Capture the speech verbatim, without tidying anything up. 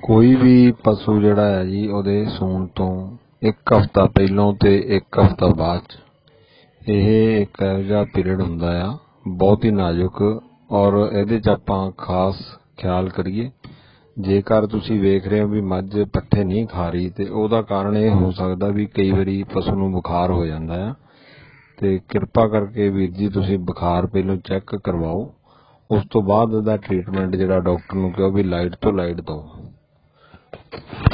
ਕੋਈ ਵੀ ਪਸ਼ੂ ਜਿਹੜਾ ਹੈ ਜੀ ਉਹਦੇ ਸੂਣ ਤੋਂ ਇੱਕ ਹਫ਼ਤਾ ਪਹਿਲੋਂ ਅਤੇ ਇੱਕ ਹਫ਼ਤਾ ਬਾਅਦ 'ਚ ਇਹ ਇੱਕ ਇਹੋ ਜਿਹਾ ਪੀਰੀਅਡ ਹੁੰਦਾ ਆ ਬਹੁਤ ਹੀ ਨਾਜ਼ੁਕ, ਔਰ ਇਹਦੇ 'ਚ ਆਪਾਂ ਖਾਸ ਖਿਆਲ ਕਰੀਏ। ਜੇਕਰ ਤੁਸੀਂ ਵੇਖ ਰਹੇ ਹੋ ਵੀ ਮੱਝ ਪੱਠੇ ਨਹੀਂ ਖਾ ਰਹੀ ਅਤੇ ਉਹਦਾ ਕਾਰਨ ਇਹ ਹੋ ਸਕਦਾ ਵੀ ਕਈ ਵਾਰੀ ਪਸ਼ੂ ਨੂੰ ਬੁਖਾਰ ਹੋ ਜਾਂਦਾ ਆ, ਅਤੇ ਕਿਰਪਾ ਕਰਕੇ ਵੀਰ ਜੀ ਤੁਸੀਂ ਬੁਖਾਰ ਪਹਿਲੋਂ ਚੈੱਕ ਕਰਵਾਓ, ਉਸ ਤੋਂ ਬਾਅਦ ਉਹਦਾ ਟਰੀਟਮੈਂਟ ਜਿਹੜਾ ਡਾਕਟਰ ਨੂੰ ਕਿਹਾ ਵੀ ਲਾਈਟ ਤੋਂ ਲਾਈਟ ਦਿਓ।